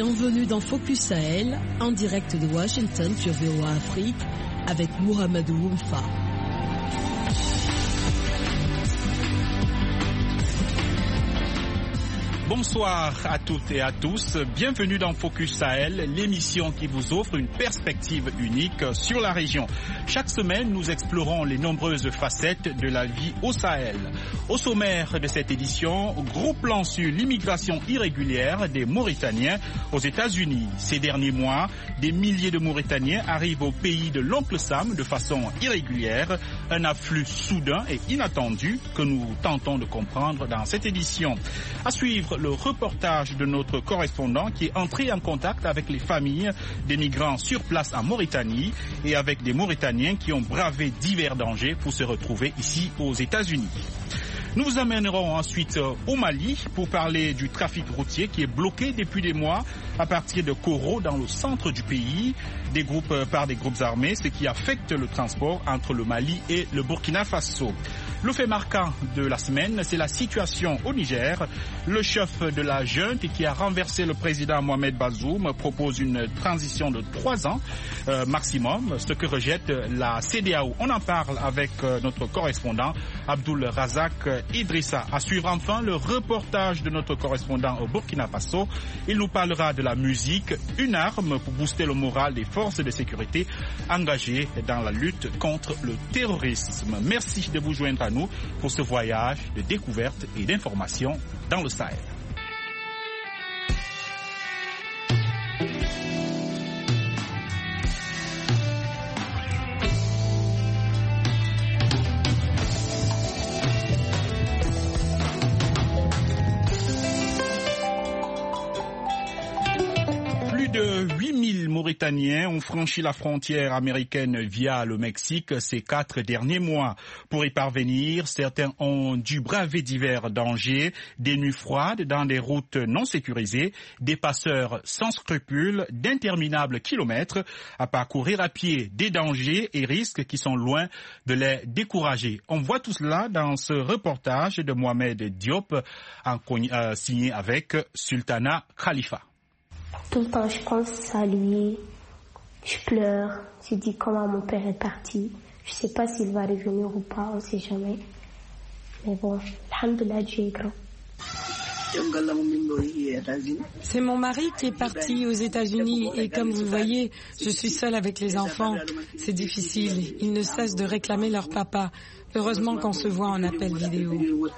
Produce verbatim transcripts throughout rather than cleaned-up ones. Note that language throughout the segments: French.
Bienvenue dans Focus Sahel, en direct de Washington sur V O A Afrique, avec Mohamedou Oumfa. Bonsoir à toutes et à tous, bienvenue dans Focus Sahel, l'émission qui vous offre une perspective unique sur la région. Chaque semaine, nous explorons les nombreuses facettes de la vie au Sahel. Au sommaire de cette édition, gros plan sur l'immigration irrégulière des Mauritaniens aux États-Unis. Ces derniers mois, des milliers de Mauritaniens arrivent au pays de l'Oncle Sam de façon irrégulière, un afflux soudain et inattendu que nous tentons de comprendre dans cette édition. À suivre le reportage de notre correspondant qui est entré en contact avec les familles des migrants sur place en Mauritanie et avec des Mauritaniens qui ont bravé divers dangers pour se retrouver ici aux États-Unis. Nous vous amènerons ensuite au Mali pour parler du trafic routier qui est bloqué depuis des mois à partir de Koro dans le centre du pays, des groupes par des groupes armés, ce qui affecte le transport entre le Mali et le Burkina Faso. Le fait marquant de la semaine, c'est la situation au Niger. Le chef de la junte qui a renversé le président Mohamed Bazoum propose une transition de trois ans euh, maximum, ce que rejette la C D A O. On en parle avec euh, notre correspondant Abdoul Razak Idrissa. À suivre enfin le reportage de notre correspondant au Burkina Faso. Il nous parlera de la musique, une arme pour booster le moral des forces de sécurité engagées dans la lutte contre le terrorisme. Merci de vous joindre à nous pour ce voyage de découverte et d'information dans le Sahel. Mauritaniens ont franchi la frontière américaine via le Mexique ces quatre derniers mois. Pour y parvenir, certains ont dû braver divers dangers, des nuits froides dans des routes non sécurisées, des passeurs sans scrupules, d'interminables kilomètres à parcourir à pied, des dangers et risques qui sont loin de les décourager. On voit tout cela dans ce reportage de Mohamed Diop, en, euh, signé avec Sultana Khalifa. Tout le temps, je pense à lui, je pleure, je dis comment mon père est parti. Je sais pas s'il va revenir ou pas, on sait jamais. Mais bon, alhamdoulilah, Dieu est grand. C'est mon mari qui est parti aux États-Unis et comme vous le voyez, je suis seule avec les enfants. C'est difficile, ils ne cessent de réclamer leur papa. Heureusement qu'on se voit en appel vidéo.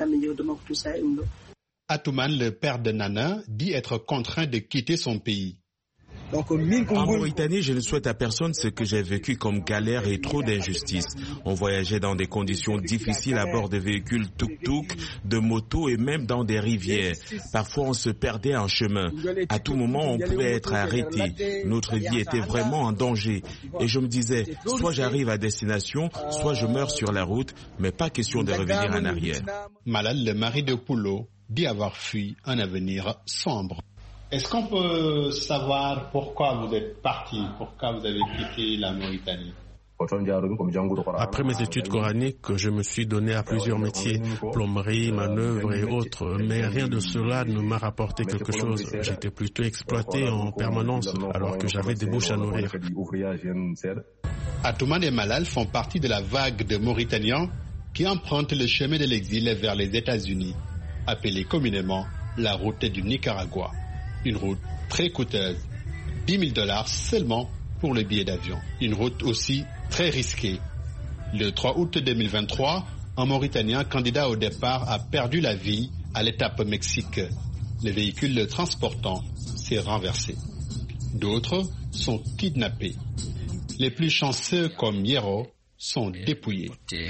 Atouman, le père de Nana, dit être contraint de quitter son pays. En Mauritanie, je ne souhaite à personne ce que j'ai vécu comme galère et trop d'injustice. On voyageait dans des conditions difficiles à bord de véhicules tuk-tuk, de motos et même dans des rivières. Parfois, on se perdait en chemin. À tout moment, on pouvait être arrêté. Notre vie était vraiment en danger. Et je me disais, soit j'arrive à destination, soit je meurs sur la route, mais pas question de revenir en arrière. Malal, le mari de Poulo, dit avoir fui un avenir sombre. Est-ce qu'on peut savoir pourquoi vous êtes parti, pourquoi vous avez quitté la Mauritanie? Après mes études coraniques, je me suis donné à plusieurs métiers, plomberie, manœuvre et autres, mais rien de cela ne m'a rapporté quelque chose. J'étais plutôt exploité en permanence alors que j'avais des bouches à nourrir. Atouman et Malal font partie de la vague de Mauritaniens qui empruntent le chemin de l'exil vers les États-Unis, appelée communément la route du Nicaragua. Une route très coûteuse, dix mille dollars seulement pour le billet d'avion. Une route aussi très risquée. Le trois août deux mille vingt-trois, un Mauritanien candidat au départ a perdu la vie à l'étape Mexique. Le véhicule le transportant s'est renversé. D'autres sont kidnappés. Les plus chanceux comme Yero sont dépouillés.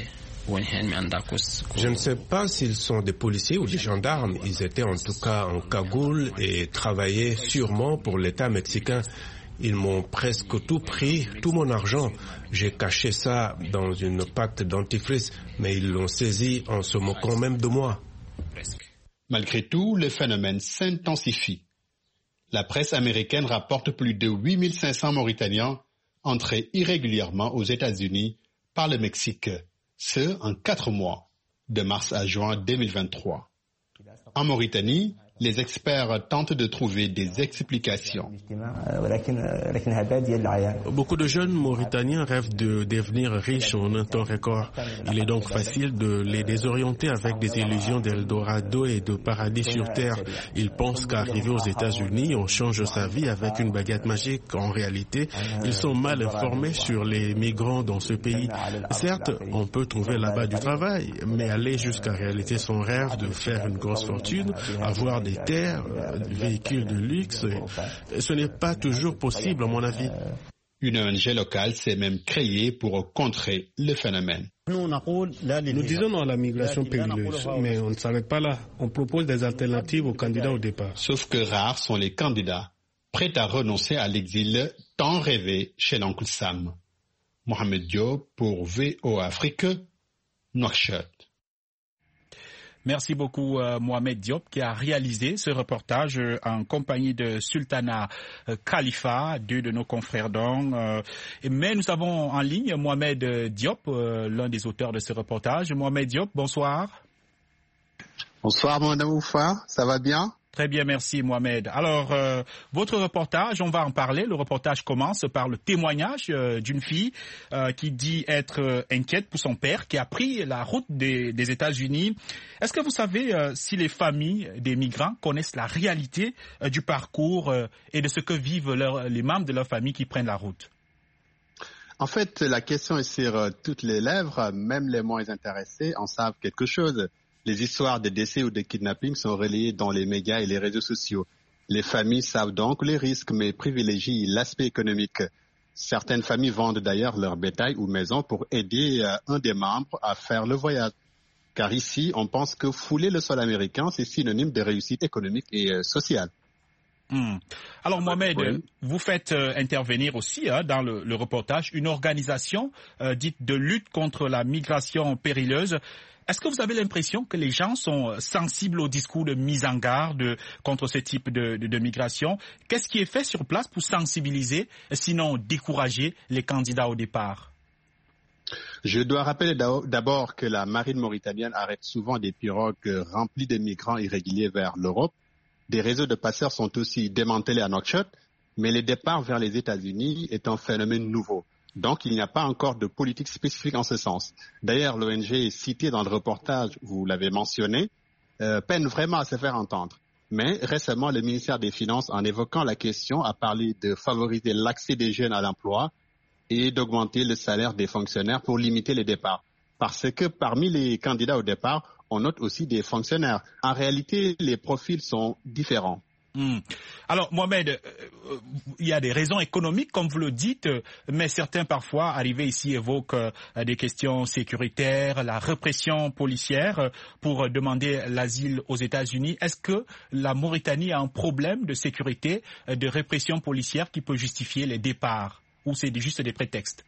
Je ne sais pas s'ils sont des policiers ou des gendarmes. Ils étaient en tout cas en cagoule et travaillaient sûrement pour l'État mexicain. Ils m'ont presque tout pris, tout mon argent. J'ai caché ça dans une pâte dentifrice, mais ils l'ont saisi en se moquant même de moi. Malgré tout, le phénomène s'intensifie. La presse américaine rapporte plus de huit mille cinq cents Mauritaniens entrés irrégulièrement aux États-Unis par le Mexique. Ce, en quatre mois, de mars à juin deux mille vingt-trois. En Mauritanie, Les experts tentent de trouver des explications. Beaucoup de jeunes Mauritaniens rêvent de devenir riches en un temps record. Il est donc facile de les désorienter avec des illusions d'Eldorado et de paradis sur terre. Ils pensent qu'arriver aux États-Unis, on change sa vie avec une baguette magique. En réalité, ils sont mal informés sur les migrants dans ce pays. Certes, on peut trouver là-bas du travail, mais aller jusqu'à réaliser son rêve de faire une grosse fortune, avoir des terres, des véhicules de luxe, ce n'est pas toujours possible à mon avis. Une O N G locale s'est même créée pour contrer le phénomène. Nous disons non à la migration périleuse, mais on ne s'arrête pas là. On propose des alternatives aux candidats au départ. Sauf que rares sont les candidats prêts à renoncer à l'exil tant rêvé chez l'oncle Sam. Mohamed Diop pour V O A Afrique, Nouakchott. Merci beaucoup euh, Mohamed Diop qui a réalisé ce reportage euh, en compagnie de Sultana euh, Khalifa, deux de nos confrères d'Ong. Euh, mais nous avons en ligne Mohamed Diop, euh, l'un des auteurs de ce reportage. Mohamed Diop, bonsoir. Bonsoir mon Oufa, ça va bien? Très bien, merci Mohamed. Alors, euh, votre reportage, on va en parler. Le reportage commence par le témoignage euh, d'une fille euh, qui dit être euh, inquiète pour son père qui a pris la route des, des États-Unis. Est-ce que vous savez euh, si les familles des migrants connaissent la réalité euh, du parcours euh, et de ce que vivent leur, les membres de leur famille qui prennent la route? En fait, la question est sur euh, toutes les lèvres. Même les moins intéressés en savent quelque chose. Les histoires de décès ou de kidnapping sont relayées dans les médias et les réseaux sociaux. Les familles savent donc les risques, mais privilégient l'aspect économique. Certaines familles vendent d'ailleurs leur bétail ou maison pour aider euh, un des membres à faire le voyage. Car ici, on pense que fouler le sol américain, c'est synonyme de réussite économique et euh, sociale. Mmh. Alors Mohamed, oui. Vous faites euh, intervenir aussi hein, dans le, le reportage une organisation euh, dite de lutte contre la migration périleuse. Est-ce que vous avez l'impression que les gens sont sensibles au discours de mise en garde contre ce type de, de, de migration? Qu'est-ce qui est fait sur place pour sensibiliser, sinon décourager les candidats au départ? Je dois rappeler d'abord que la marine mauritanienne arrête souvent des pirogues remplies de migrants irréguliers vers l'Europe. Des réseaux de passeurs sont aussi démantelés à Nouakchott, mais le départ vers les États-Unis est un phénomène nouveau. Donc, il n'y a pas encore de politique spécifique en ce sens. D'ailleurs, l'O N G citée dans le reportage, vous l'avez mentionné, euh, peine vraiment à se faire entendre. Mais récemment, le ministère des Finances, en évoquant la question, a parlé de favoriser l'accès des jeunes à l'emploi et d'augmenter le salaire des fonctionnaires pour limiter les départs. Parce que parmi les candidats au départ, on note aussi des fonctionnaires. En réalité, les profils sont différents. Mmh. Alors Mohamed, euh, il y a des raisons économiques comme vous le dites, mais certains parfois arrivés ici évoquent euh, des questions sécuritaires, la répression policière euh, pour demander l'asile aux États-Unis. Est-ce que la Mauritanie a un problème de sécurité, euh, de répression policière qui peut justifier les départs ou c'est juste des prétextes?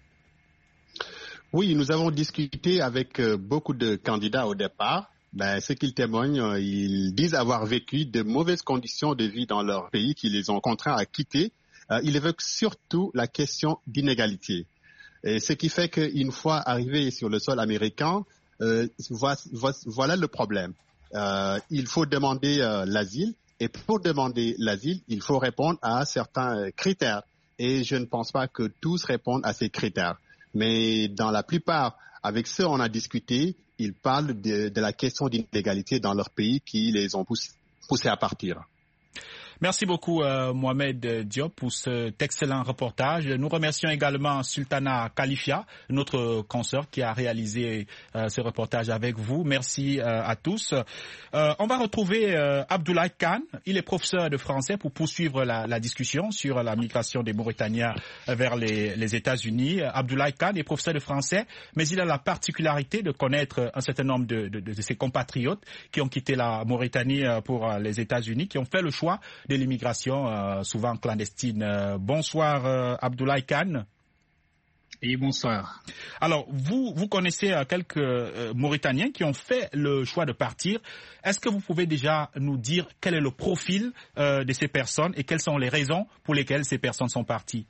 Oui, nous avons discuté avec euh, beaucoup de candidats au départ. Ben, ce qu'ils témoignent, ils disent avoir vécu de mauvaises conditions de vie dans leur pays qui les ont contraints à quitter. Euh, ils évoquent surtout la question d'inégalité. Et ce qui fait qu'une fois arrivés sur le sol américain, euh, vo vo voilà le problème. Euh, il faut demander euh, l'asile et pour demander l'asile, il faut répondre à certains critères. Et je ne pense pas que tous répondent à ces critères. Mais dans la plupart, avec ceux on a discuté, ils parlent de, de la question d'inégalité dans leur pays qui les ont poussés, poussés à partir. Merci beaucoup euh, Mohamed Diop pour cet excellent reportage. Nous remercions également Sultana Khalifa, notre consoeur qui a réalisé euh, ce reportage avec vous. Merci euh, à tous. Euh, on va retrouver euh, Abdoulaye Kane. Il est professeur de français pour poursuivre la, la discussion sur la migration des Mauritaniens vers les, les États-Unis. Abdoulaye Kane est professeur de français, mais il a la particularité de connaître un certain nombre de, de, de ses compatriotes qui ont quitté la Mauritanie pour les États-Unis, qui ont fait le choix de l'immigration, euh, souvent clandestine. Euh, bonsoir euh, Abdoulaye Kane. Et bonsoir. Alors, vous, vous connaissez euh, quelques euh, Mauritaniens qui ont fait le choix de partir. Est-ce que vous pouvez déjà nous dire quel est le profil euh, de ces personnes et quelles sont les raisons pour lesquelles ces personnes sont parties?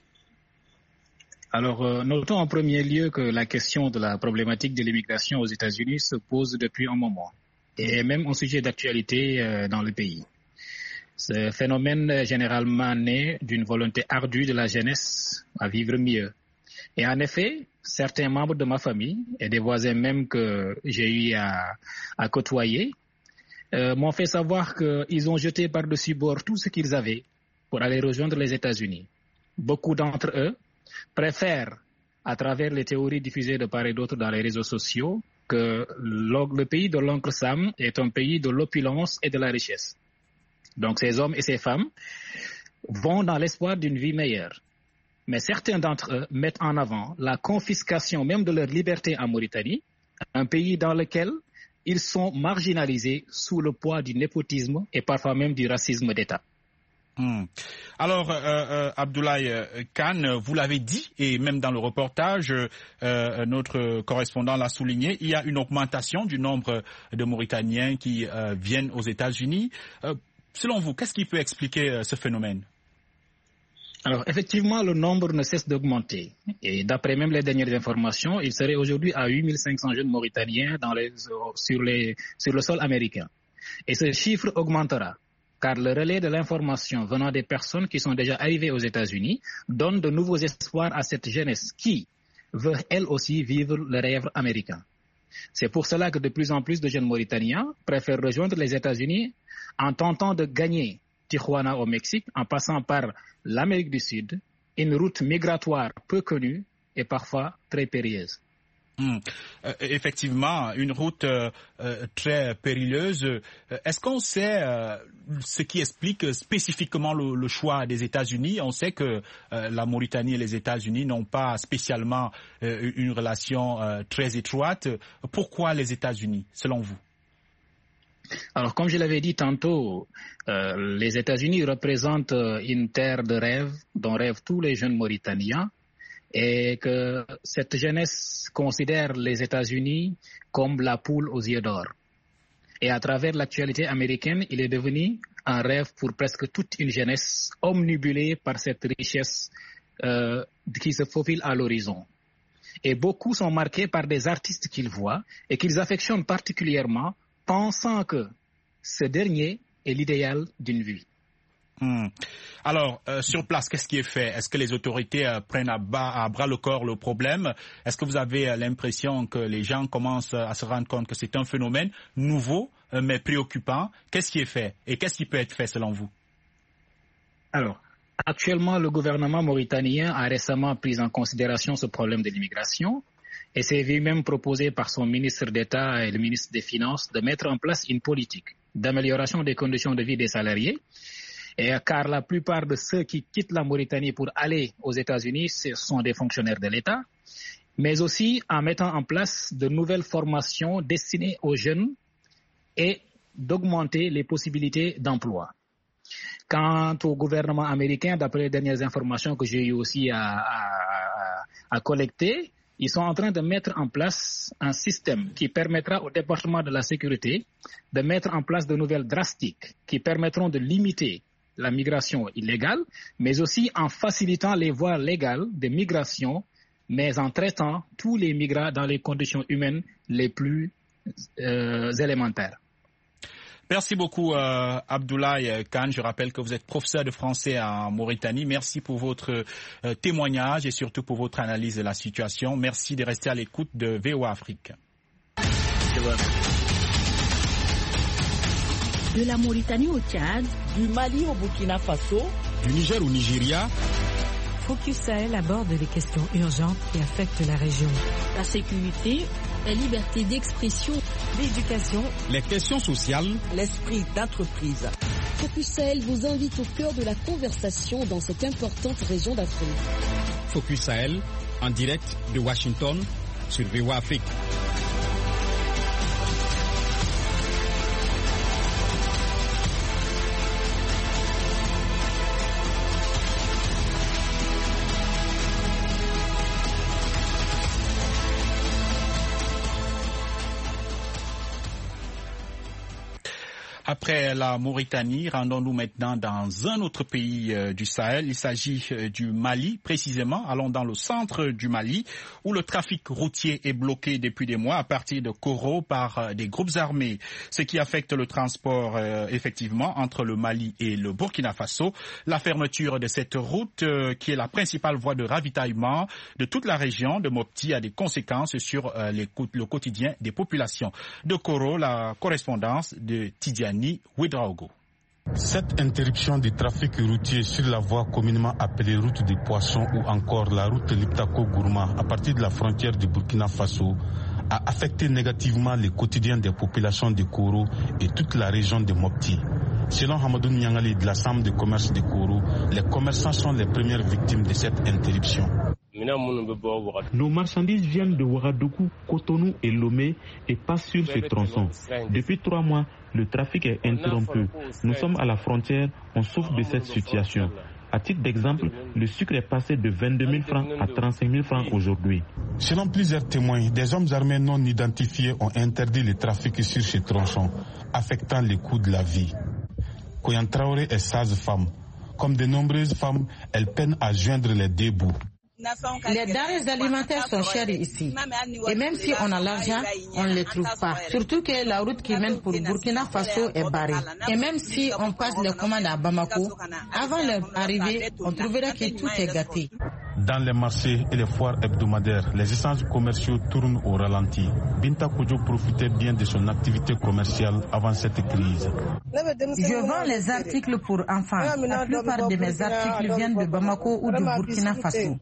Alors, euh, notons en premier lieu que la question de la problématique de l'immigration aux États-Unis se pose depuis un moment. et même un sujet d'actualité euh, dans le pays. Ce phénomène est généralement né d'une volonté ardue de la jeunesse à vivre mieux. Et en effet, certains membres de ma famille et des voisins même que j'ai eu à, à côtoyer euh, m'ont fait savoir qu'ils ont jeté par-dessus bord tout ce qu'ils avaient pour aller rejoindre les États-Unis. Beaucoup d'entre eux préfèrent, à travers les théories diffusées de part et d'autre dans les réseaux sociaux, que le pays de l'oncle Sam est un pays de l'opulence et de la richesse. Donc ces hommes et ces femmes vont dans l'espoir d'une vie meilleure. Mais certains d'entre eux mettent en avant la confiscation même de leur liberté en Mauritanie, un pays dans lequel ils sont marginalisés sous le poids du népotisme et parfois même du racisme d'État. Hmm. Alors, euh, euh, Abdoulaye Kane, vous l'avez dit, et même dans le reportage, euh, notre correspondant l'a souligné, il y a une augmentation du nombre de Mauritaniens qui euh, viennent aux États-Unis. Euh, selon vous, qu'est-ce qui peut expliquer euh, ce phénomène ? Alors, effectivement, le nombre ne cesse d'augmenter. Et d'après même les dernières informations, il serait aujourd'hui à huit mille cinq cents jeunes Mauritaniens dans les, sur, les, sur le sol américain. Et ce chiffre augmentera, car le relais de l'information venant des personnes qui sont déjà arrivées aux États-Unis donne de nouveaux espoirs à cette jeunesse qui veut elle aussi vivre le rêve américain. C'est pour cela que de plus en plus de jeunes Mauritaniens préfèrent rejoindre les États-Unis en tentant de gagner Tijuana au Mexique en passant par l'Amérique du Sud, une route migratoire peu connue et parfois très périlleuse. Mmh. Euh, effectivement, une route euh, euh, très périleuse. Est-ce qu'on sait euh, ce qui explique spécifiquement le, le choix des États-Unis ? On sait que euh, la Mauritanie et les États-Unis n'ont pas spécialement euh, une relation euh, très étroite. Pourquoi les États-Unis, selon vous ? Alors, comme je l'avais dit tantôt, euh, les États-Unis représentent une terre de rêve dont rêvent tous les jeunes Mauritaniens. Et que cette jeunesse considère les États-Unis comme la poule aux yeux d'or. Et à travers l'actualité américaine, il est devenu un rêve pour presque toute une jeunesse omnibulée par cette richesse euh, qui se faufile à l'horizon. Et beaucoup sont marqués par des artistes qu'ils voient et qu'ils affectionnent particulièrement, pensant que ce dernier est l'idéal d'une vie. Hmm. Alors, euh, sur place, qu'est-ce qui est fait ? Est-ce que les autorités euh, prennent à, bas, à bras le corps le problème ? Est-ce que vous avez euh, l'impression que les gens commencent à se rendre compte que c'est un phénomène nouveau, euh, mais préoccupant ? Qu'est-ce qui est fait ? Et qu'est-ce qui peut être fait selon vous ? Alors, actuellement, le gouvernement mauritanien a récemment pris en considération ce problème de l'immigration et s'est vu même proposé par son ministre d'État et le ministre des Finances de mettre en place une politique d'amélioration des conditions de vie des salariés. Et car la plupart de ceux qui quittent la Mauritanie pour aller aux États-Unis, ce sont des fonctionnaires de l'État, mais aussi en mettant en place de nouvelles formations destinées aux jeunes et d'augmenter les possibilités d'emploi. Quant au gouvernement américain, d'après les dernières informations que j'ai eu aussi à, à, à collecter, ils sont en train de mettre en place un système qui permettra au département de la sécurité de mettre en place de nouvelles drastiques qui permettront de limiter la migration illégale, mais aussi en facilitant les voies légales de migration, mais en traitant tous les migrants dans les conditions humaines les plus euh, élémentaires. Merci beaucoup, euh, Abdoulaye Kane. Je rappelle que vous êtes professeur de français en Mauritanie. Merci pour votre euh, témoignage et surtout pour votre analyse de la situation. Merci de rester à l'écoute de V O A Afrique. De la Mauritanie au Tchad, du Mali au Burkina Faso, du Niger au Nigeria. Focus Sahel aborde les questions urgentes qui affectent la région. La sécurité, la liberté d'expression, l'éducation, les questions sociales, l'esprit d'entreprise. Focus Sahel vous invite au cœur de la conversation dans cette importante région d'Afrique. Focus Sahel, en direct de Washington, sur V O A Afrique. Après la Mauritanie, rendons-nous maintenant dans un autre pays euh, du Sahel. Il s'agit euh, du Mali, précisément. Allons dans le centre du Mali, où le trafic routier est bloqué depuis des mois à partir de Koro par euh, des groupes armés, ce qui affecte le transport euh, effectivement entre le Mali et le Burkina Faso. La fermeture de cette route, euh, qui est la principale voie de ravitaillement de toute la région de Mopti, a des conséquences sur euh, les, le quotidien des populations. De Koro, la correspondance de Tidiane Ouedraogo. Cette interruption du trafic routier sur la voie communément appelée route des poissons ou encore la route Liptako-Gourma à partir de la frontière du Burkina Faso a affecté négativement les quotidiens des populations de Koro et toute la région de Mopti. Selon Hamadou Nyangali de la Chambre de commerce de Koro, les commerçants sont les premières victimes de cette interruption. Nos marchandises viennent de Ouagadougou, Cotonou et Lomé et passent sur ce tronçon. Depuis trois mois, le trafic est interrompu. Nous sommes à la frontière, on souffre de cette situation. À titre d'exemple, le sucre est passé de vingt-deux mille francs à trente-cinq mille francs aujourd'hui. Selon plusieurs témoins, des hommes armés non identifiés ont interdit le trafic sur ce tronçon, affectant le coût de la vie. Koyan Traoré est sage-femme. Comme de nombreuses femmes, elle peine à joindre les deux bouts. Les denrées alimentaires sont chères ici. Et même si on a l'argent, on ne les trouve pas. Surtout que la route qui mène pour Burkina Faso est barrée. Et même si on passe les commandes à Bamako, avant leur arrivée, on trouverait que tout est gâté. Dans les marchés et les foires hebdomadaires, les échanges commerciaux tournent au ralenti. Binta Kodjo profitait bien de son activité commerciale avant cette crise. Je vends les articles pour enfants. La plupart de mes articles viennent de Bamako ou du Burkina Faso.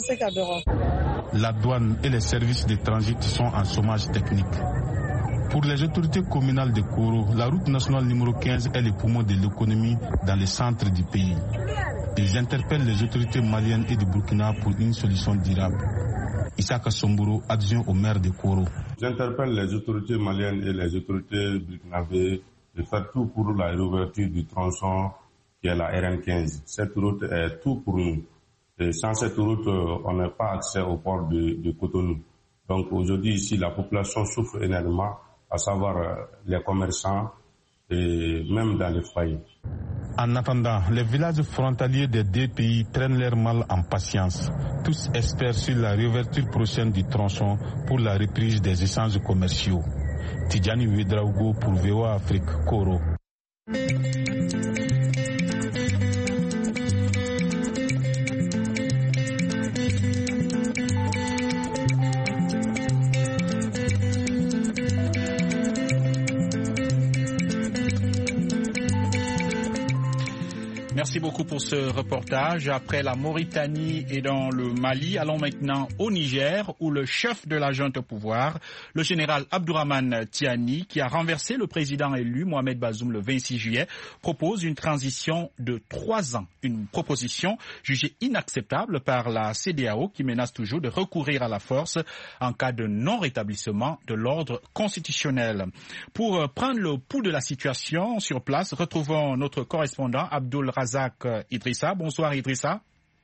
La douane et les services de transit sont en chômage technique. Pour les autorités communales de Koro, la route nationale numéro quinze est le poumon de l'économie dans le centre du pays. Ils interpellent les autorités maliennes et du Burkina pour une solution durable. Issaka Somboro, adjoint au maire de Koro. J'interpelle les autorités maliennes et les autorités burkinabées de faire tout pour la réouverture du tronçon qui est la R N quinze. Cette route est tout pour nous. Et sans cette route, on n'a pas accès au port de, de Cotonou. Donc aujourd'hui ici, la population souffre énormément, à savoir les commerçants et même dans les foyers. En attendant, les villages frontaliers des deux pays prennent leur mal en patience. Tous espèrent sur la réouverture prochaine du tronçon pour la reprise des échanges commerciaux. Tidjani Ouedraogo pour V O A Afrique, Koro. Merci beaucoup pour ce reportage. Après la Mauritanie et dans le Mali, allons maintenant au Niger où le chef de la junte au pouvoir, le général Abdourahmane Tiani, qui a renversé le président élu Mohamed Bazoum le vingt-six juillet, propose une transition de trois ans. Une proposition jugée inacceptable par la C E D E A O qui menace toujours de recourir à la force en cas de non-rétablissement de l'ordre constitutionnel. Pour prendre le pouls de la situation sur place, retrouvons notre correspondant Abdul Razak Idrissa. Bonsoir Idrissa.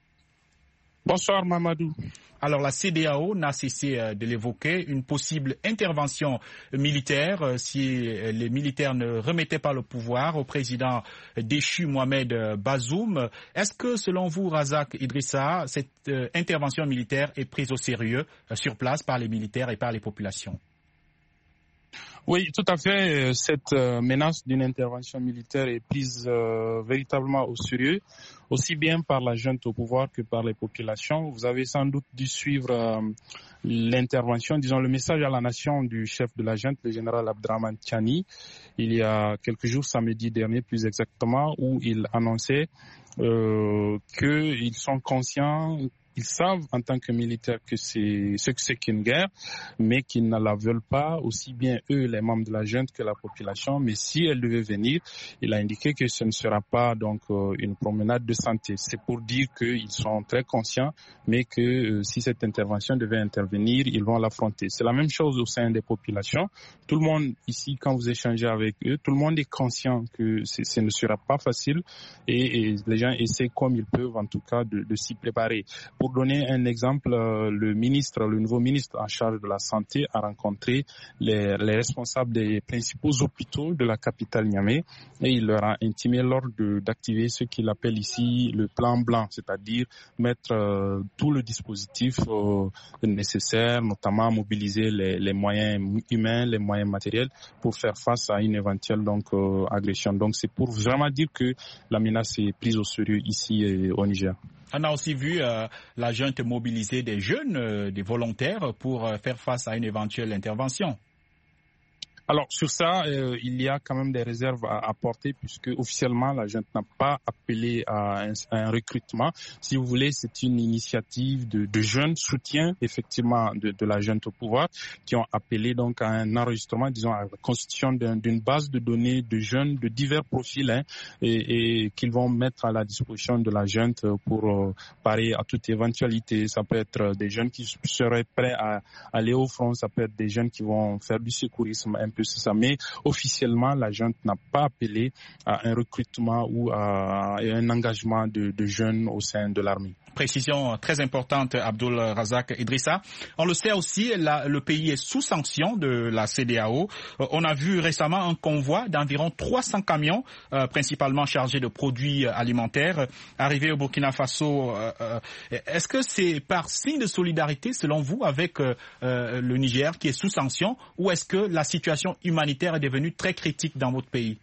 Bonsoir Mamadou. Alors la C E D E A O n'a cessé de l'évoquer, une possible intervention militaire si les militaires ne remettaient pas le pouvoir au président déchu Mohamed Bazoum. Est-ce que selon vous, Razak Idrissa, cette intervention militaire est prise au sérieux sur place par les militaires et par les populations ? Oui, tout à fait. Cette menace d'une intervention militaire est prise euh, véritablement au sérieux, aussi bien par la junte au pouvoir que par les populations. Vous avez sans doute dû suivre euh, l'intervention, disons le message à la nation du chef de la junte, le général Abdourahmane Tiani, il y a quelques jours, samedi dernier plus exactement, où il annonçait euh, qu'ils sont conscients. Ils savent en tant que militaires que c'est ce que c'est qu'une guerre, mais qu'ils ne la veulent pas, aussi bien eux, les membres de la junte, que la population. Mais si elle devait venir, il a indiqué que ce ne sera pas donc euh, une promenade de santé. C'est pour dire qu'ils sont très conscients, mais que euh, si cette intervention devait intervenir, ils vont l'affronter. C'est la même chose au sein des populations. Tout le monde ici, quand vous échangez avec eux, tout le monde est conscient que ce ne sera pas facile et, et les gens essaient comme ils peuvent, en tout cas, de, de s'y préparer. Pour pour donner un exemple, le ministre, le nouveau ministre en charge de la santé a rencontré les, les responsables des principaux hôpitaux de la capitale Niamey et il leur a intimé l'ordre de, d'activer ce qu'il appelle ici le plan blanc, c'est-à-dire mettre euh, tout le dispositif euh, nécessaire, notamment mobiliser les, les moyens humains, les moyens matériels pour faire face à une éventuelle donc euh, agression. Donc c'est pour vraiment dire que la menace est prise au sérieux ici euh, au Niger. On a aussi vu euh, la junte mobiliser des jeunes, euh, des volontaires pour euh, faire face à une éventuelle intervention. Alors sur ça, euh, il y a quand même des réserves à apporter puisque officiellement la junte n'a pas appelé à un, à un recrutement. Si vous voulez, c'est une initiative de, de jeunes soutien effectivement de, de la junte au pouvoir qui ont appelé donc à un enregistrement, disons à la constitution d'un, d'une base de données de jeunes de divers profils hein, et, et qu'ils vont mettre à la disposition de la junte pour euh, parer à toute éventualité. Ça peut être des jeunes qui seraient prêts à aller au front, ça peut être des jeunes qui vont faire du secourisme un peu. C'est ça. Mais officiellement, la junte n'a pas appelé à un recrutement ou à un engagement de, de jeunes au sein de l'armée. Précision très importante, Abdul Razak Idrissa. On le sait aussi, la, le pays est sous sanction de la C E D A O. Euh, on a vu récemment un convoi d'environ trois cents camions, euh, principalement chargés de produits alimentaires, arriver au Burkina Faso. Euh, euh, est-ce que c'est par signe de solidarité, selon vous, avec euh, euh, le Niger qui est sous sanction, ou est-ce que la situation humanitaire est devenue très critique dans votre pays?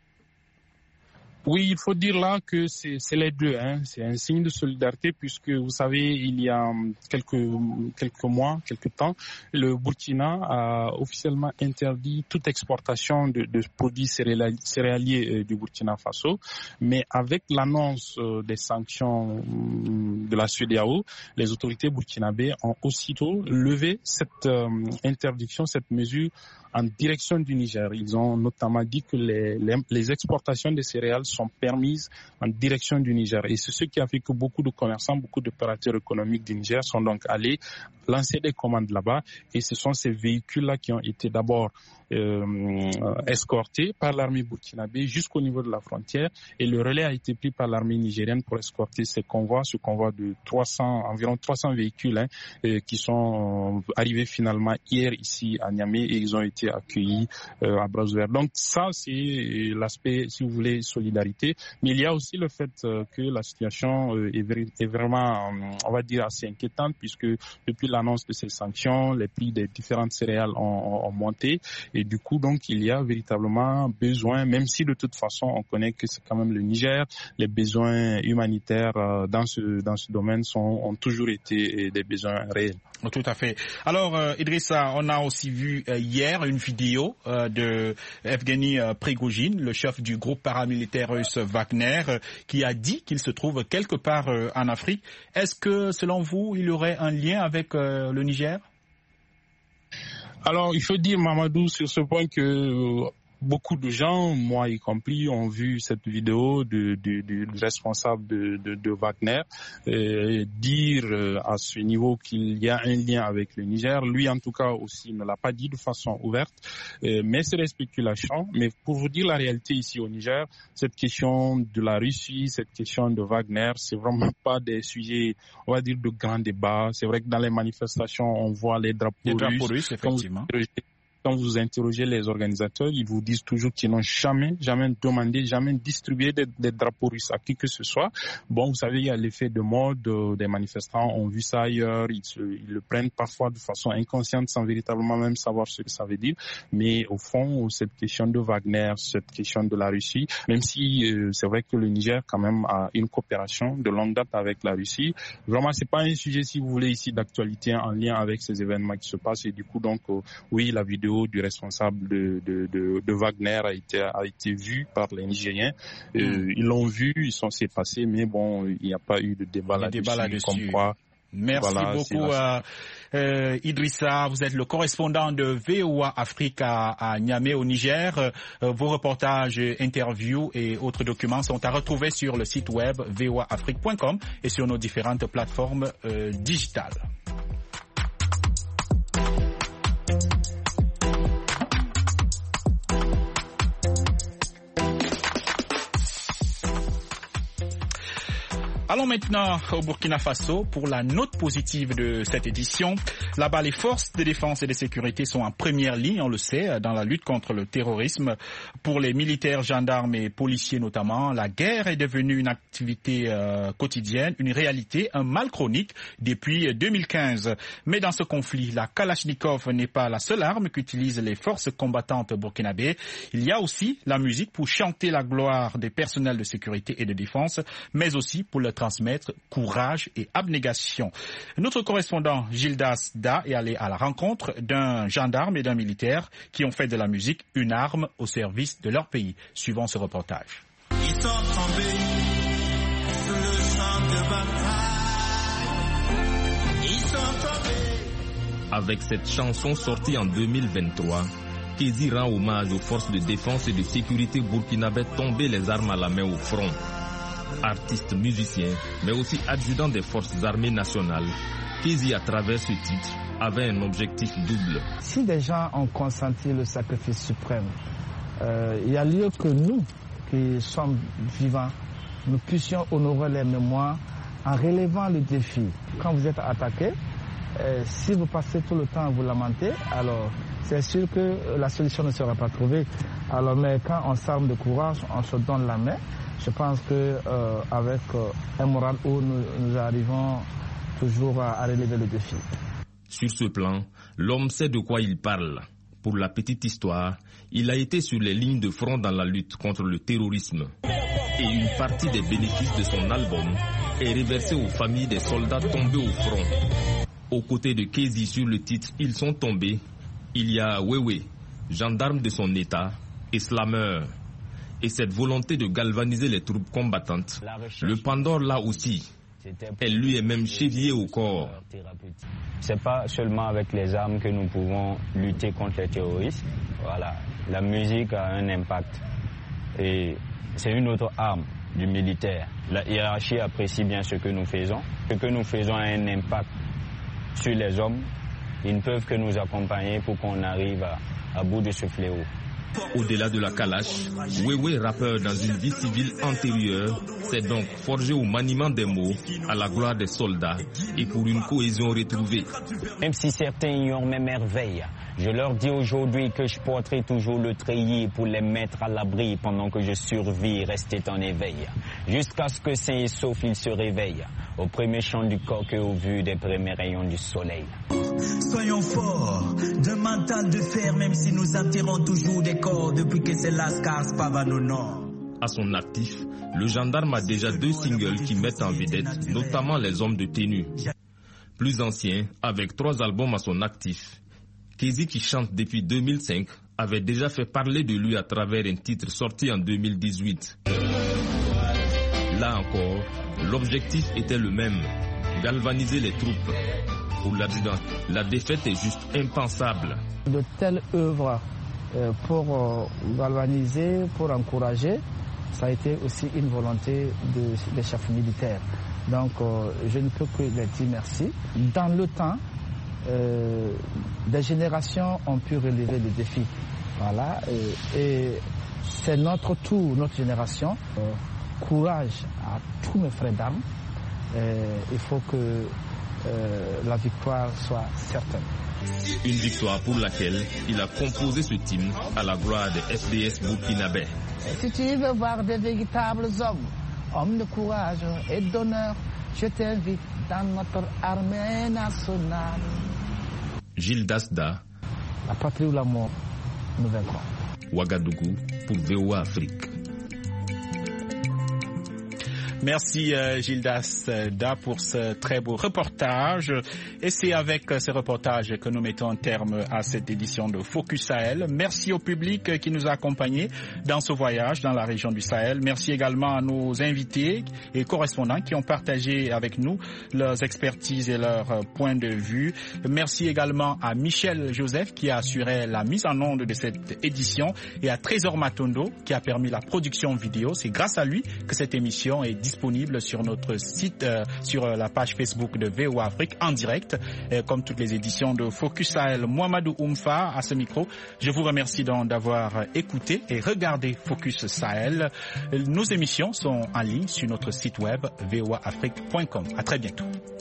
Oui, il faut dire là que c'est, c'est les deux. Hein. C'est un signe de solidarité puisque, vous savez, il y a quelques, quelques mois, quelques temps, le Burkina a officiellement interdit toute exportation de, de produits céréaliers du Burkina Faso. Mais avec l'annonce des sanctions de la C E D A O, les autorités burkinabées ont aussitôt levé cette interdiction, cette mesure en direction du Niger. Ils ont notamment dit que les, les, les exportations de céréales sont permises en direction du Niger. Et c'est ce qui a fait que beaucoup de commerçants, beaucoup d'opérateurs économiques du Niger sont donc allés lancer des commandes là-bas. Et ce sont ces véhicules-là qui ont été d'abord euh, escortés par l'armée burkinabé jusqu'au niveau de la frontière. Et le relais a été pris par l'armée nigérienne pour escorter ces convois, ce convoi de trois cents, environ trois cents véhicules hein, euh, qui sont arrivés finalement hier ici à Niamey et ils ont été accueillis euh, à bras ouverts. Donc ça, c'est l'aspect, si vous voulez, solidarité. Mais il y a aussi le fait euh, que la situation euh, est, ver- est vraiment, euh, on va dire, assez inquiétante puisque depuis l'annonce de ces sanctions, les prix des différentes céréales ont, ont, ont monté et du coup, donc, il y a véritablement besoin, même si de toute façon, on connaît que c'est quand même le Niger, les besoins humanitaires euh, dans ce dans ce domaine sont, ont toujours été des besoins réels. Tout à fait. Alors, euh, Idrissa, on a aussi vu euh, hier une vidéo euh, de Evgeny euh, Prigojine, le chef du groupe paramilitaire russe Wagner, euh, qui a dit qu'il se trouve quelque part euh, en Afrique. Est-ce que, selon vous, il y aurait un lien avec euh, le Niger? Alors, il faut dire, Mamadou, sur ce point que euh, beaucoup de gens, moi y compris, ont vu cette vidéo du de, de, de responsable de, de, de Wagner euh, dire euh, à ce niveau qu'il y a un lien avec le Niger. Lui, en tout cas, aussi ne l'a pas dit de façon ouverte, euh, mais c'est des spéculations. Mais pour vous dire la réalité ici au Niger, cette question de la Russie, cette question de Wagner, c'est vraiment pas des sujets, on va dire, de grands débats. C'est vrai que dans les manifestations, on voit les drapeaux, les drapeaux russes. russes, effectivement. Quand vous interrogez les organisateurs, ils vous disent toujours qu'ils n'ont jamais, jamais demandé, jamais distribué des, des drapeaux russes à qui que ce soit. Bon, vous savez, il y a l'effet de mode, euh, des manifestants ont vu ça ailleurs, ils, se, ils le prennent parfois de façon inconsciente sans véritablement même savoir ce que ça veut dire. Mais au fond, cette question de Wagner, cette question de la Russie, même si euh, c'est vrai que le Niger quand même a une coopération de longue date avec la Russie, vraiment c'est pas un sujet, si vous voulez, ici d'actualité en lien avec ces événements qui se passent. Et du coup, donc, euh, oui, la vidéo du responsable de, de, de, de Wagner a été, a été vu par les Nigériens. Euh, mmh. Ils l'ont vu, ils sont s'est passé, mais bon, il n'y a pas eu de débat là-dessus. Débat là-dessus. Comme quoi, Merci voilà, beaucoup, euh, euh, Idrissa. Vous êtes le correspondant de V O A Afrique à, à Niamey, au Niger. Euh, vos reportages, interviews et autres documents sont à retrouver sur le site web v o a afrique point com et sur nos différentes plateformes euh, digitales. Allons maintenant au Burkina Faso pour la note positive de cette édition. Là-bas, les forces de défense et de sécurité sont en première ligne, on le sait, dans la lutte contre le terrorisme. Pour les militaires, gendarmes et policiers notamment, la guerre est devenue une activité euh, quotidienne, une réalité, un mal chronique depuis deux mille quinze. Mais dans ce conflit, la Kalachnikov n'est pas la seule arme qu'utilisent les forces combattantes burkinabées. Il y a aussi la musique pour chanter la gloire des personnels de sécurité et de défense, mais aussi pour le transmettre courage et abnégation. Notre correspondant Gildas Da est allé à la rencontre d'un gendarme et d'un militaire qui ont fait de la musique une arme au service de leur pays. Suivant ce reportage. Ils sont tombés sur le champ de bataille. Ils sont tombés. Avec cette chanson sortie en deux mille vingt-trois, Kézi rend hommage aux forces de défense et de sécurité burkinabées tombées les armes à la main au front. Artiste musicien, mais aussi adjudant des forces armées nationales, Kézi, à travers ce titre, avait un objectif double. Si des gens ont consenti le sacrifice suprême, euh, il y a lieu que nous, qui sommes vivants, nous puissions honorer les mémoires en relevant le défi. Quand vous êtes attaqué, euh, si vous passez tout le temps à vous lamenter, alors c'est sûr que la solution ne sera pas trouvée. Alors, mais quand on s'arme de courage, on se donne la main. Je pense qu'avec euh, euh, un moral où nous, nous arrivons toujours à, à relever le défi. Sur ce plan, l'homme sait de quoi il parle. Pour la petite histoire, il a été sur les lignes de front dans la lutte contre le terrorisme. Et une partie des bénéfices de son album est reversée aux familles des soldats tombés au front. Aux côtés de Kézi sur le titre « Ils sont tombés », il y a Wewe, gendarme de son état, et slameur. Et cette volonté de galvaniser les troupes combattantes, le Pandore là aussi, elle lui est même chevillée au corps. C'est pas seulement avec les armes que nous pouvons lutter contre les terroristes. Voilà, la musique a un impact et c'est une autre arme du militaire. La hiérarchie apprécie bien ce que nous faisons. Ce que nous faisons a un impact sur les hommes. Ils ne peuvent que nous accompagner pour qu'on arrive à, à bout de ce fléau. Au-delà de la Kalash, Wewe, rappeur dans une vie civile antérieure, s'est donc forgé au maniement des mots, à la gloire des soldats et pour une cohésion retrouvée. Même si certains ignorent mes merveilles, je leur dis aujourd'hui que je porterai toujours le treillis pour les mettre à l'abri pendant que je survis, rester en éveil. Jusqu'à ce que sains et saufs ils se réveillent, au premier chant du coq et au vu des premiers rayons du soleil. Soyons forts, d'un mental de fer, même si nous attirons toujours des corps depuis que c'est Lascars Pavano Nord. À son actif, le gendarme a déjà deux singles qui mettent en vedette, notamment les hommes de tenue. Plus ancien, avec trois albums à son actif, Kézi, qui chante depuis deux mille cinq, avait déjà fait parler de lui à travers un titre sorti en deux mille dix-huit. Là encore, l'objectif était le même, galvaniser les troupes. Pour l'adjudant, la défaite est juste impensable. De telles œuvres euh, pour euh, galvaniser, pour encourager, ça a été aussi une volonté de, des chefs militaires. Donc euh, je ne peux que leur dire merci. Dans le temps, euh, des générations ont pu relever le défi. Voilà, et, et c'est notre tour, notre génération. Euh, courage à tous mes frères d'armes. Euh, il faut que Euh, la victoire soit certaine. Une victoire pour laquelle il a composé ce hymne à la gloire des F D S burkinabés. Si tu veux voir des véritables hommes, hommes de courage et d'honneur, je t'invite dans notre armée nationale. Gildas Da. La patrie ou la mort, nous vaincrons. Ouagadougou pour V O A Afrique. Merci euh, Gildas Da pour ce très beau reportage. Et c'est avec euh, ce reportage que nous mettons un terme à cette édition de Focus Sahel. Merci au public euh, qui nous a accompagnés dans ce voyage dans la région du Sahel. Merci également à nos invités et correspondants qui ont partagé avec nous leurs expertises et leurs euh, points de vue. Merci également à Michel Joseph qui a assuré la mise en onde de cette édition et à Trésor Matondo qui a permis la production vidéo. C'est grâce à lui que cette émission est disponible sur notre site, euh, sur la page Facebook de V O A Afrique en direct, euh, comme toutes les éditions de Focus Sahel. Mohamedou Oumfa à ce micro. Je vous remercie donc d'avoir écouté et regardé Focus Sahel. Nos émissions sont en ligne sur notre site web v o a afrique point com. À très bientôt.